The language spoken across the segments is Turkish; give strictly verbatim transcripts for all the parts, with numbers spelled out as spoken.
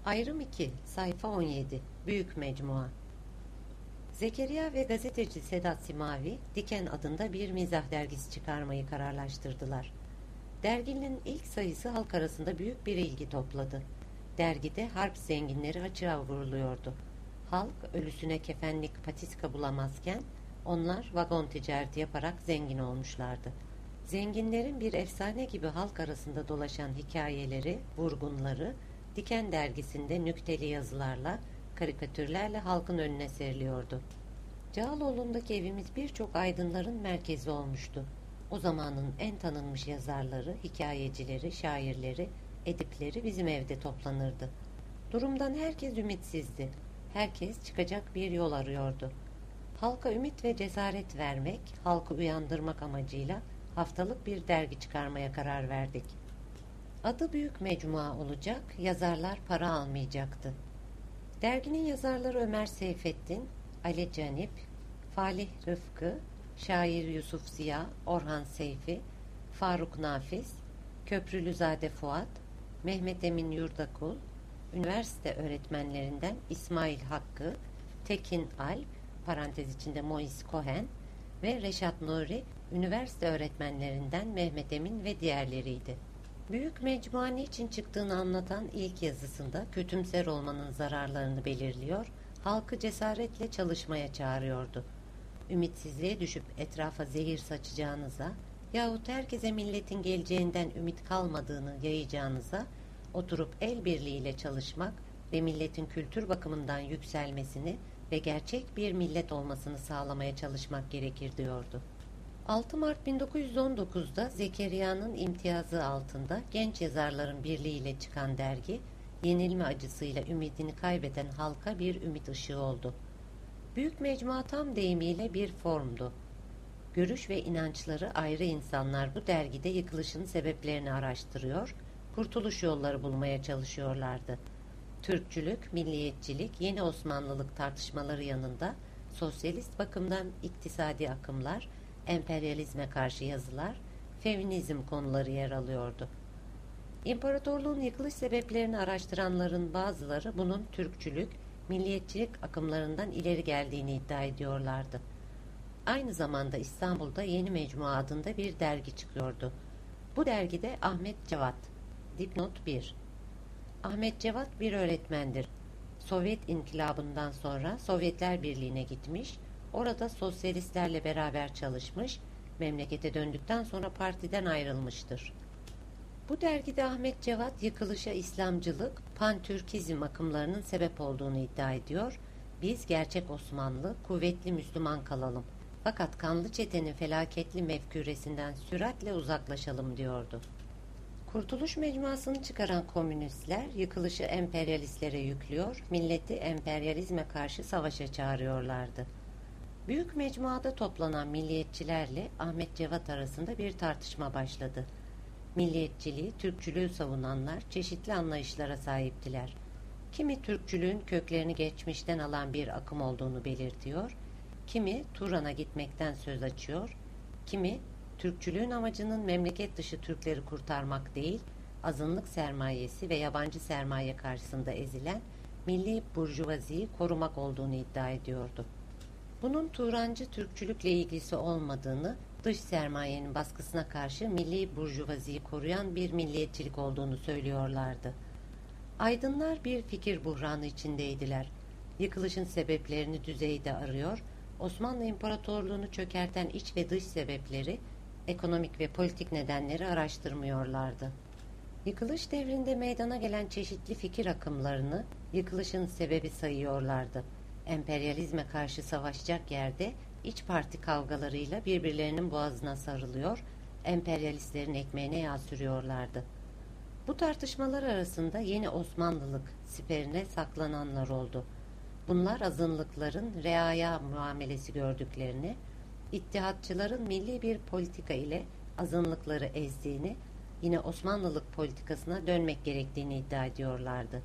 Ayrım iki, sayfa on yedi. Büyük Mecmua. Zekeriya ve gazeteci Sedat Simavi, Diken adında bir mizah dergisi çıkarmayı kararlaştırdılar. Derginin ilk sayısı halk arasında büyük bir ilgi topladı. Dergide harp zenginleri açığa vuruluyordu. Halk ölüsüne kefenlik patiska bulamazken, onlar vagon ticareti yaparak zengin olmuşlardı. Zenginlerin bir efsane gibi halk arasında dolaşan hikayeleri, vurgunları, Diken dergisinde nükteli yazılarla, karikatürlerle halkın önüne seriliyordu. Cağaloğlu'ndaki evimiz birçok aydınların merkezi olmuştu. O zamanın en tanınmış yazarları, hikayecileri, şairleri, edipleri bizim evde toplanırdı. Durumdan herkes ümitsizdi. Herkes çıkacak bir yol arıyordu. Halka ümit ve cesaret vermek, halkı uyandırmak amacıyla haftalık bir dergi çıkarmaya karar verdik. Adı Büyük Mecmua olacak, yazarlar para almayacaktı. Derginin yazarları Ömer Seyfettin, Ali Canip, Falih Rıfkı, şair Yusuf Ziya, Orhan Seyfi, Faruk Nafiz, Köprülüzade Fuat, Mehmet Emin Yurdakul, üniversite öğretmenlerinden İsmail Hakkı, Tekin Alp, parantez içinde Mois Cohen ve Reşat Nuri, üniversite öğretmenlerinden Mehmet Emin ve diğerleriydi. Büyük Mecmua için çıktığını anlatan ilk yazısında kötümser olmanın zararlarını belirliyor, halkı cesaretle çalışmaya çağırıyordu. Ümitsizliğe düşüp etrafa zehir saçacağınıza yahut herkese milletin geleceğinden ümit kalmadığını yayacağınıza oturup el birliğiyle çalışmak ve milletin kültür bakımından yükselmesini ve gerçek bir millet olmasını sağlamaya çalışmak gerekir diyordu. altı Mart bin dokuz yüz on dokuz'da Zekeriya'nın imtiyazı altında genç yazarların birliğiyle çıkan dergi, yenilme acısıyla ümidini kaybeden halka bir ümit ışığı oldu. Büyük Mecmua tam deyimiyle bir formdu. Görüş ve inançları ayrı insanlar bu dergide yıkılışın sebeplerini araştırıyor, kurtuluş yolları bulmaya çalışıyorlardı. Türkçülük, milliyetçilik, yeni Osmanlılık tartışmaları yanında sosyalist bakımdan iktisadi akımlar, emperyalizme karşı yazılar, feminizm konuları yer alıyordu. İmparatorluğun yıkılış sebeplerini araştıranların bazıları bunun Türkçülük, milliyetçilik akımlarından ileri geldiğini iddia ediyorlardı. Aynı zamanda İstanbul'da Yeni Mecmua adında bir dergi çıkıyordu. Bu dergide Ahmet Cevat, dipnot bir. Ahmet Cevat bir öğretmendir. Sovyet İnkılabı'ndan sonra Sovyetler Birliği'ne gitmiş, orada sosyalistlerle beraber çalışmış, memlekete döndükten sonra partiden ayrılmıştır. Bu dergide Ahmet Cevat yıkılışa İslamcılık, pantürkizm akımlarının sebep olduğunu iddia ediyor. Biz gerçek Osmanlı, kuvvetli Müslüman kalalım. Fakat kanlı çetenin felaketli mefküresinden süratle uzaklaşalım diyordu. Kurtuluş Mecmuası'nı çıkaran komünistler yıkılışı emperyalistlere yüklüyor, milleti emperyalizme karşı savaşa çağırıyorlardı. Büyük Mecmuada toplanan milliyetçilerle Ahmet Cevat arasında bir tartışma başladı. Milliyetçiliği, Türkçülüğü savunanlar çeşitli anlayışlara sahiptiler. Kimi Türkçülüğün köklerini geçmişten alan bir akım olduğunu belirtiyor, kimi Turan'a gitmekten söz açıyor, kimi Türkçülüğün amacının memleket dışı Türkleri kurtarmak değil, azınlık sermayesi ve yabancı sermaye karşısında ezilen milli burjuvaziyi korumak olduğunu iddia ediyordu. Bunun Turancı Türkçülükle ilgisi olmadığını, dış sermayenin baskısına karşı milli burjuvaziyi koruyan bir milliyetçilik olduğunu söylüyorlardı. Aydınlar bir fikir buhranı içindeydiler. Yıkılışın sebeplerini düzeyde arıyor, Osmanlı İmparatorluğunu çökerten iç ve dış sebepleri, ekonomik ve politik nedenleri araştırmıyorlardı. Yıkılış devrinde meydana gelen çeşitli fikir akımlarını yıkılışın sebebi sayıyorlardı. Emperyalizme karşı savaşacak yerde iç parti kavgalarıyla birbirlerinin boğazına sarılıyor, emperyalistlerin ekmeğine yağ sürüyorlardı. Bu tartışmalar arasında yeni Osmanlılık siperine saklananlar oldu. Bunlar azınlıkların reaya muamelesi gördüklerini, İttihatçıların milli bir politika ile azınlıkları ezdiğini, yine Osmanlılık politikasına dönmek gerektiğini iddia ediyorlardı.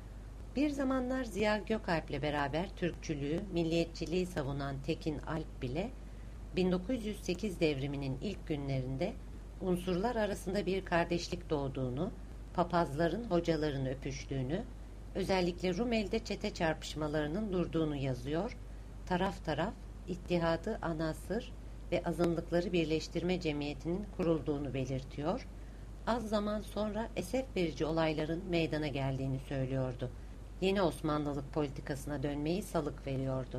Bir zamanlar Ziya Gökalp'le beraber Türkçülüğü, milliyetçiliği savunan Tekin Alp bile bin dokuz yüz sekiz devriminin ilk günlerinde unsurlar arasında bir kardeşlik doğduğunu, papazların hocaların öpüştüğünü, özellikle Rumeli'de çete çarpışmalarının durduğunu yazıyor. Taraf taraf İttihadı Anasır ve Azınlıkları Birleştirme Cemiyeti'nin kurulduğunu belirtiyor. Az zaman sonra esef verici olayların meydana geldiğini söylüyordu. Yeni Osmanlılık politikasına dönmeyi salık veriyordu.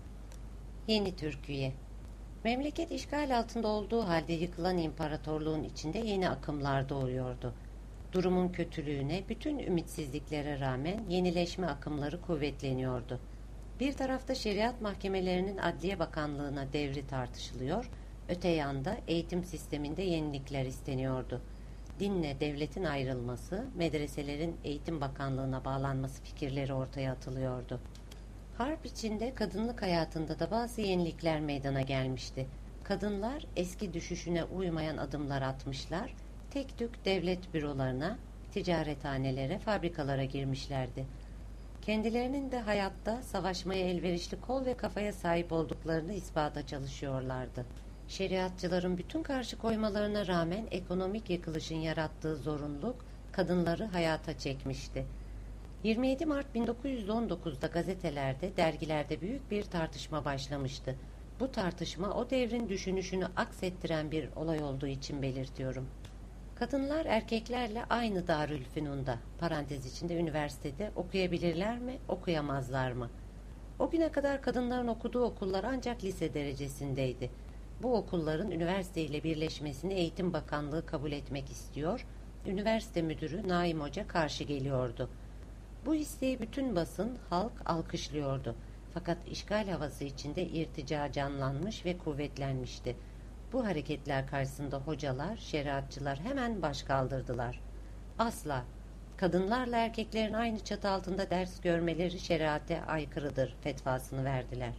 Yeni Türkiye. Memleket işgal altında olduğu halde yıkılan imparatorluğun içinde yeni akımlar doğuyordu. Durumun kötülüğüne, bütün ümitsizliklere rağmen yenileşme akımları kuvvetleniyordu. Bir tarafta şeriat mahkemelerinin Adliye Bakanlığı'na devri tartışılıyor, öte yanda eğitim sisteminde yenilikler isteniyordu. Dinle devletin ayrılması, medreselerin Eğitim Bakanlığı'na bağlanması fikirleri ortaya atılıyordu. Harp içinde kadınlık hayatında da bazı yenilikler meydana gelmişti. Kadınlar eski düşüşüne uymayan adımlar atmışlar, tek tük devlet bürolarına, ticarethanelere, fabrikalara girmişlerdi. Kendilerinin de hayatta savaşmaya elverişli kol ve kafaya sahip olduklarını ispata çalışıyorlardı. Şeriatçıların bütün karşı koymalarına rağmen ekonomik yıkılışın yarattığı zorunluluk kadınları hayata çekmişti. yirmi yedi Mart bin dokuz yüz on dokuz'da gazetelerde, dergilerde büyük bir tartışma başlamıştı. Bu tartışma o devrin düşünüşünü aksettiren bir olay olduğu için belirtiyorum. Kadınlar erkeklerle aynı Darülfünun'da, parantez içinde üniversitede okuyabilirler mi, okuyamazlar mı? O güne kadar kadınların okuduğu okullar ancak lise derecesindeydi. Bu okulların üniversiteyle birleşmesini Eğitim Bakanlığı kabul etmek istiyor, üniversite müdürü Naim Hoca karşı geliyordu. Bu isteği bütün basın, halk alkışlıyordu. Fakat işgal havası içinde irtica canlanmış ve kuvvetlenmişti. Bu hareketler karşısında hocalar, şeriatçılar hemen baş kaldırdılar. Asla, kadınlarla erkeklerin aynı çatı altında ders görmeleri şeriate aykırıdır fetvasını verdiler.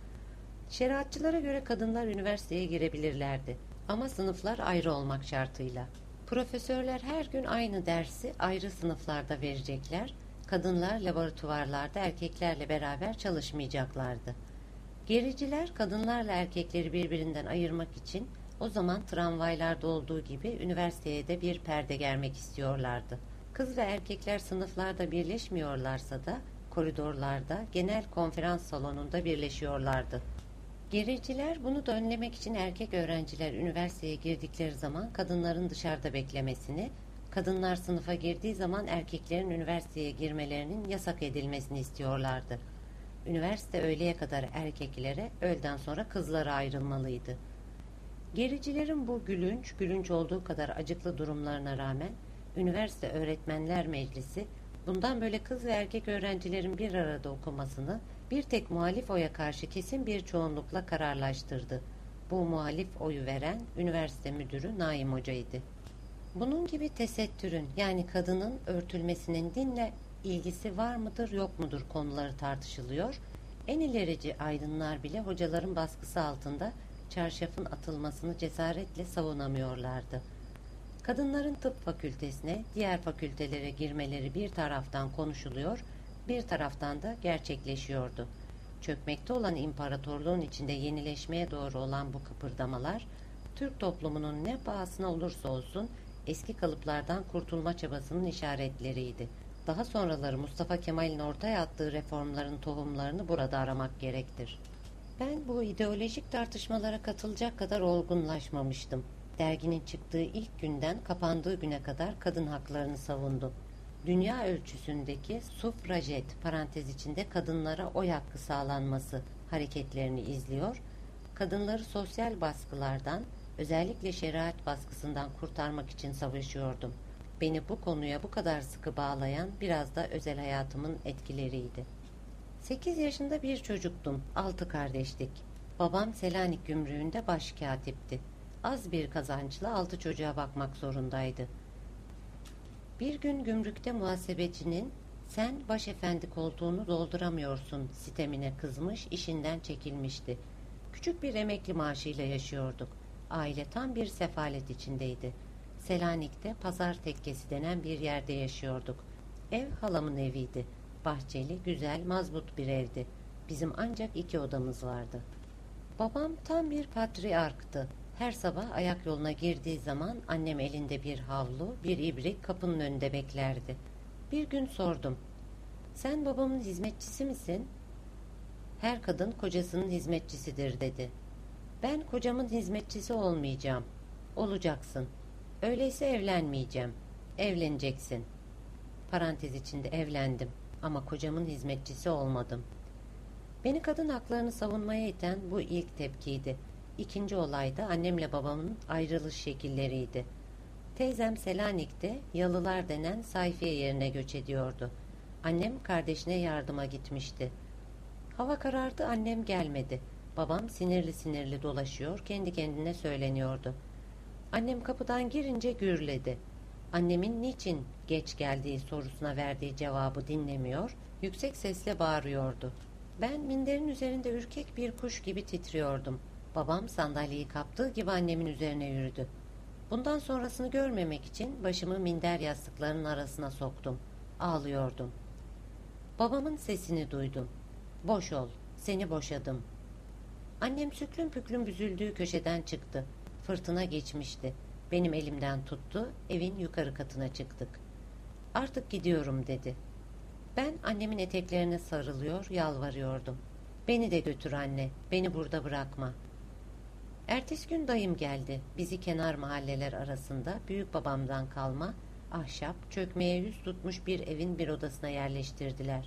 Şeriatçılara göre kadınlar üniversiteye girebilirlerdi ama sınıflar ayrı olmak şartıyla. Profesörler her gün aynı dersi ayrı sınıflarda verecekler, kadınlar laboratuvarlarda erkeklerle beraber çalışmayacaklardı. Gericiler kadınlarla erkekleri birbirinden ayırmak için o zaman tramvaylarda olduğu gibi üniversiteye de bir perde germek istiyorlardı. Kız ve erkekler sınıflarda birleşmiyorlarsa da koridorlarda, genel konferans salonunda birleşiyorlardı. Gericiler bunu da önlemek için erkek öğrenciler üniversiteye girdikleri zaman kadınların dışarıda beklemesini, kadınlar sınıfa girdiği zaman erkeklerin üniversiteye girmelerinin yasak edilmesini istiyorlardı. Üniversite öğleye kadar erkeklere, öğleden sonra kızlara ayrılmalıydı. Gericilerin bu gülünç, gülünç olduğu kadar acıklı durumlarına rağmen Üniversite Öğretmenler Meclisi bundan böyle kız ve erkek öğrencilerin bir arada okumasını bir tek muhalif oya karşı kesin bir çoğunlukla kararlaştırdı. Bu muhalif oyu veren üniversite müdürü Naim Hoca'ydı. Bunun gibi tesettürün yani kadının örtülmesinin dinle ilgisi var mıdır yok mudur konuları tartışılıyor. En ilerici aydınlar bile hocaların baskısı altında çarşafın atılmasını cesaretle savunamıyorlardı. Kadınların tıp fakültesine, diğer fakültelere girmeleri bir taraftan konuşuluyor, bir taraftan da gerçekleşiyordu. Çökmekte olan imparatorluğun içinde yenileşmeye doğru olan bu kıpırdamalar, Türk toplumunun ne pahasına olursa olsun eski kalıplardan kurtulma çabasının işaretleriydi. Daha sonraları Mustafa Kemal'in ortaya attığı reformların tohumlarını burada aramak gerektir. Ben bu ideolojik tartışmalara katılacak kadar olgunlaşmamıştım. Derginin çıktığı ilk günden kapandığı güne kadar kadın haklarını savundum. Dünya ölçüsündeki sufrajet parantez içinde kadınlara oy hakkı sağlanması hareketlerini izliyor, kadınları sosyal baskılardan, özellikle şeriat baskısından kurtarmak için savaşıyordum. Beni bu konuya bu kadar sıkı bağlayan biraz da özel hayatımın etkileriydi. Sekiz yaşında bir çocuktum, altı kardeştik. Babam Selanik Gümrüğü'nde başkatipti. Az bir kazançla altı çocuğa bakmak zorundaydı. Bir gün gümrükte muhasebecinin "Sen başefendi koltuğunu dolduramıyorsun" sitemine kızmış, işinden çekilmişti. Küçük bir emekli maaşıyla yaşıyorduk. Aile tam bir sefalet içindeydi. Selanik'te Pazar Tekkesi denen bir yerde yaşıyorduk. Ev halamın eviydi. Bahçeli, güzel, mazbut bir evdi. Bizim ancak iki odamız vardı. Babam tam bir patriarktı. Her sabah ayak yoluna girdiği zaman annem elinde bir havlu, bir ibrik kapının önünde beklerdi. Bir gün sordum. Sen babamın hizmetçisi misin? Her kadın kocasının hizmetçisidir dedi. Ben kocamın hizmetçisi olmayacağım. Olacaksın. Öyleyse evlenmeyeceğim. Evleneceksin. Parantez içinde evlendim ama kocamın hizmetçisi olmadım. Beni kadın haklarını savunmaya iten bu ilk tepkiydi. İkinci olay da annemle babamın ayrılış şekilleriydi. Teyzem Selanik'te Yalılar denen sayfiye yerine göç ediyordu. Annem kardeşine yardıma gitmişti. Hava karardı, annem gelmedi. Babam sinirli sinirli dolaşıyor, kendi kendine söyleniyordu. Annem kapıdan girince gürledi. Annemin niçin geç geldiği sorusuna verdiği cevabı dinlemiyor, yüksek sesle bağırıyordu. Ben minderin üzerinde ürkek bir kuş gibi titriyordum. Babam sandalyeyi kaptığı gibi annemin üzerine yürüdü. Bundan sonrasını görmemek için başımı minder yastıklarının arasına soktum. Ağlıyordum. Babamın sesini duydum. Boş ol, seni boşadım. Annem süklüm püklüm büzüldüğü köşeden çıktı. Fırtına geçmişti. Benim elimden tuttu, evin yukarı katına çıktık. Artık gidiyorum dedi. Ben annemin eteklerine sarılıyor, yalvarıyordum. Beni de götür anne, beni burada bırakma. Ertesi gün dayım geldi. Bizi kenar mahalleler arasında büyük babamdan kalma, ahşap, çökmeye yüz tutmuş bir evin bir odasına yerleştirdiler.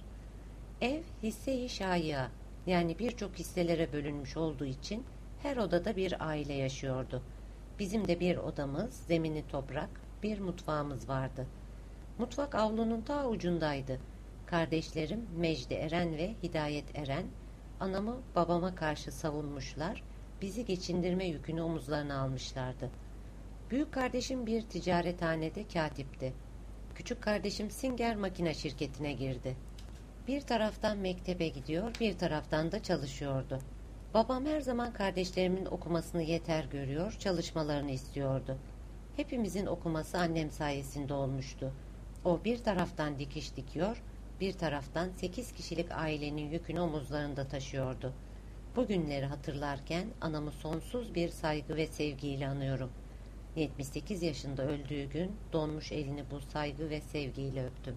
Ev hisse-i şai'a, yani birçok hisselere bölünmüş olduğu için her odada bir aile yaşıyordu. Bizim de bir odamız, zemini toprak, bir mutfağımız vardı. Mutfak avlunun ta ucundaydı. Kardeşlerim Mecdi Eren ve Hidayet Eren, anamı babama karşı savunmuşlar, bizi geçindirme yükünü omuzlarına almışlardı. Büyük kardeşim bir ticarethanede katipti. Küçük kardeşim Singer Makine şirketine girdi. Bir taraftan mektebe gidiyor, bir taraftan da çalışıyordu. Babam her zaman kardeşlerimin okumasını yeter görüyor, çalışmalarını istiyordu. Hepimizin okuması annem sayesinde olmuştu. O bir taraftan dikiş dikiyor, bir taraftan sekiz kişilik ailenin yükünü omuzlarında taşıyordu. Bu günleri hatırlarken anamı sonsuz bir saygı ve sevgiyle anıyorum. yetmiş sekiz yaşında öldüğü gün donmuş elini bu saygı ve sevgiyle öptüm.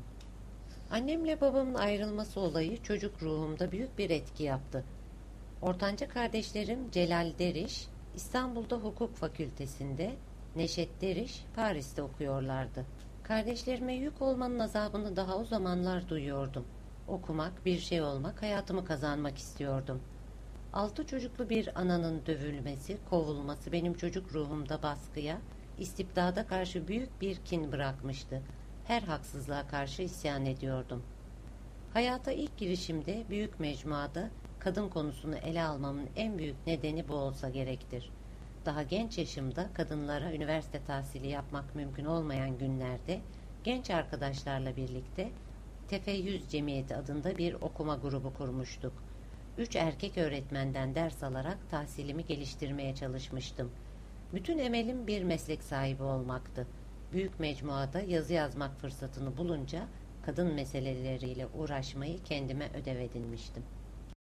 Annemle babamın ayrılması olayı çocuk ruhumda büyük bir etki yaptı. Ortanca kardeşlerim Celal Deriş, İstanbul'da Hukuk Fakültesinde, Neşet Deriş, Paris'te okuyorlardı. Kardeşlerime yük olmanın azabını daha o zamanlar duyuyordum. Okumak, bir şey olmak, hayatımı kazanmak istiyordum. Altı çocuklu bir ananın dövülmesi, kovulması benim çocuk ruhumda baskıya, istibdada karşı büyük bir kin bırakmıştı. Her haksızlığa karşı isyan ediyordum. Hayata ilk girişimde büyük mecmuada kadın konusunu ele almamın en büyük nedeni bu olsa gerektir. Daha genç yaşımda kadınlara üniversite tahsili yapmak mümkün olmayan günlerde genç arkadaşlarla birlikte Tefeyyüz Cemiyeti adında bir okuma grubu kurmuştuk. Üç erkek öğretmenden ders alarak tahsilimi geliştirmeye çalışmıştım. Bütün emelim bir meslek sahibi olmaktı. Büyük mecmuada yazı yazmak fırsatını bulunca kadın meseleleriyle uğraşmayı kendime ödev edinmiştim.